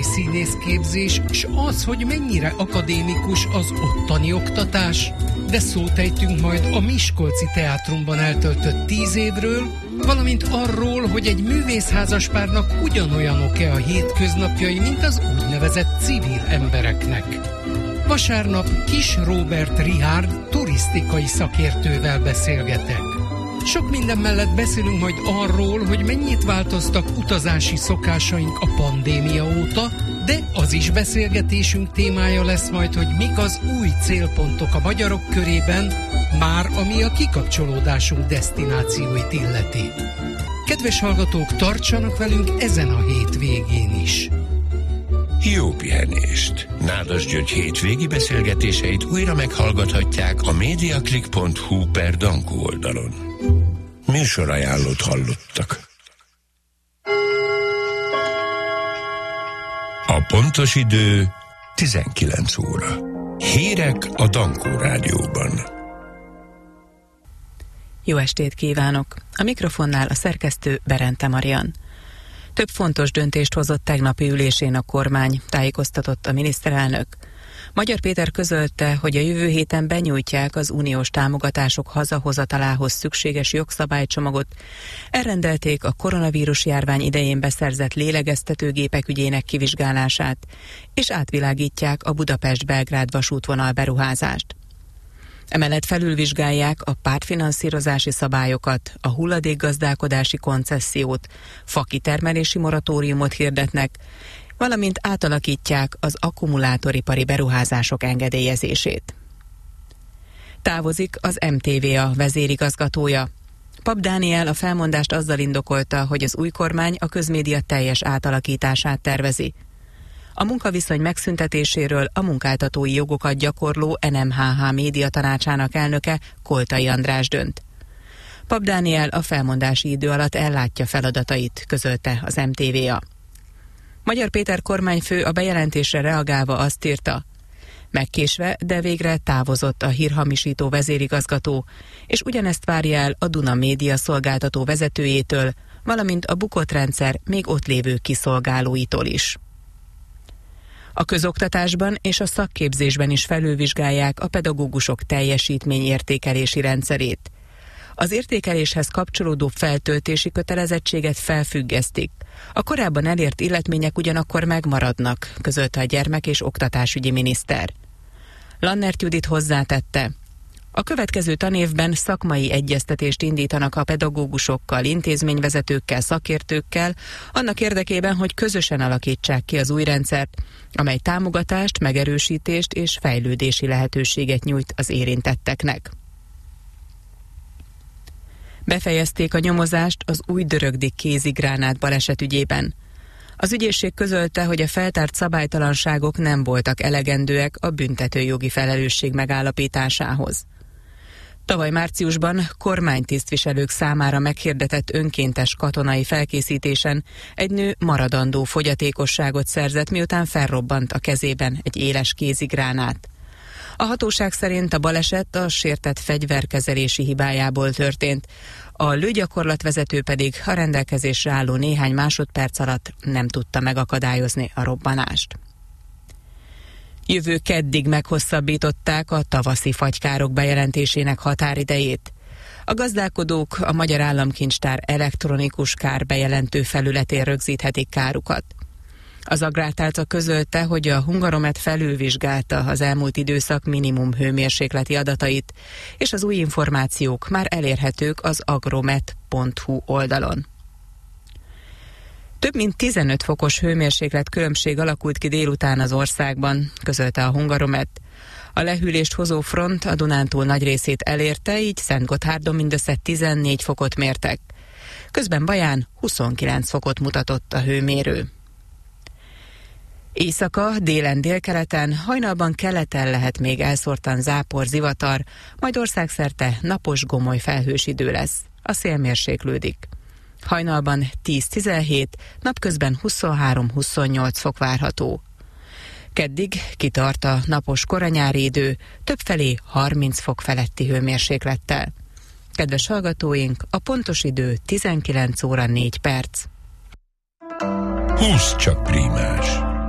tatári színészképzés, s az, hogy mennyire akadémikus az ottani oktatás, de szót ejtünk majd a Miskolci Teátrumban eltöltött 10 évről, valamint arról, hogy egy művészházaspárnak ugyanolyanok-e a hétköznapjai, mint az úgynevezett civil embereknek. Vasárnap Kis Róbert Richárd turisztikai szakértővel beszélgetek. Sok minden mellett beszélünk majd arról, hogy mennyit változtak utazási szokásaink a pandémia óta, de az is beszélgetésünk témája lesz majd, hogy mik az új célpontok a magyarok körében, már ami a kikapcsolódásunk desztinációit illeti. Kedves hallgatók, tartsanak velünk ezen a hétvégén is! Jó pihenést! Nádas György hétvégi beszélgetéseit újra meghallgathatják a mediaclick.hu/Dankó oldalon. Műsorajánlót hallottak. A pontos idő 19 óra. Hírek a Dankó rádióban. Jó estét kívánok! A mikrofonnál a szerkesztő Berente Marian. Több fontos döntést hozott tegnapi ülésén a kormány, tájékoztatott a miniszterelnök. Magyar Péter közölte, hogy a jövő héten benyújtják az uniós támogatások hazahozatalához szükséges jogszabálycsomagot, elrendelték a koronavírus járvány idején beszerzett lélegeztetőgépek ügyének kivizsgálását, és átvilágítják a Budapest-Belgrád vasútvonal beruházást. Emellett felülvizsgálják a pártfinanszírozási szabályokat, a hulladékgazdálkodási koncessziót, fakitermelési moratóriumot hirdetnek, valamint átalakítják az akkumulátoripari beruházások engedélyezését. Távozik az MTVA vezérigazgatója. Papp Dániel a felmondást azzal indokolta, hogy az új kormány a közmédia teljes átalakítását tervezi. A munkaviszony megszüntetéséről a munkáltatói jogokat gyakorló NMHH média tanácsának elnöke, Koltai András dönt. Papp Dániel a felmondási idő alatt ellátja feladatait, közölte az MTVA. Magyar Péter kormányfő a bejelentésre reagálva azt írta: megkésve, de végre távozott a hírhamisító vezérigazgató, és ugyanezt várja el a Duna média szolgáltató vezetőjétől, valamint a bukott rendszer még ott lévő kiszolgálóitól is. A közoktatásban és a szakképzésben is felülvizsgálják a pedagógusok teljesítményértékelési rendszerét. Az értékeléshez kapcsolódó feltöltési kötelezettséget felfüggesztik. A korábban elért illetmények ugyanakkor megmaradnak, közölte a gyermek- és oktatásügyi miniszter. Lannert Judit hozzátette: a következő tanévben szakmai egyeztetést indítanak a pedagógusokkal, intézményvezetőkkel, szakértőkkel, annak érdekében, hogy közösen alakítsák ki az új rendszert, amely támogatást, megerősítést és fejlődési lehetőséget nyújt az érintetteknek. Befejezték a nyomozást az Újdörögdi kézigránát baleset ügyében. Az ügyészség közölte, hogy a feltárt szabálytalanságok nem voltak elegendőek a büntetőjogi felelősség megállapításához. Tavaly márciusban kormánytisztviselők számára meghirdetett önkéntes katonai felkészítésen egy nő maradandó fogyatékosságot szerzett, miután felrobbant a kezében egy éles kézigránát. A hatóság szerint a baleset a sértett fegyverkezelési hibájából történt, a lőgyakorlatvezető pedig a rendelkezésre álló néhány másodperc alatt nem tudta megakadályozni a robbanást. Jövő keddig meghosszabbították a tavaszi fagykárok bejelentésének határidejét. A gazdálkodók a Magyar Államkincstár elektronikus kárbejelentő felületén rögzíthetik kárukat. Az Agrártálca közölte, hogy a Hungaromet felülvizsgálta az elmúlt időszak minimum hőmérsékleti adatait, és az új információk már elérhetők az agromet.hu oldalon. Több mint 15 fokos hőmérséklet különbség alakult ki délután az országban, közölte a Hungaromet. A lehűlést hozó front a Dunántúl nagy részét elérte, így Szentgotthárdon mindössze 14 fokot mértek. Közben Baján 29 fokot mutatott a hőmérő. Éjszaka, délen, délkeleten, hajnalban keleten lehet még elszórtan zápor, zivatar, majd országszerte napos, gomoly felhős idő lesz. A szél mérséklődik. Hajnalban 10-17, napközben 23-28 fok várható. Keddig kitart a napos koranyári idő, többfelé 30 fok feletti hőmérséklettel. Kedves hallgatóink, a pontos idő 19 óra 4 perc. Húsz csak prímás!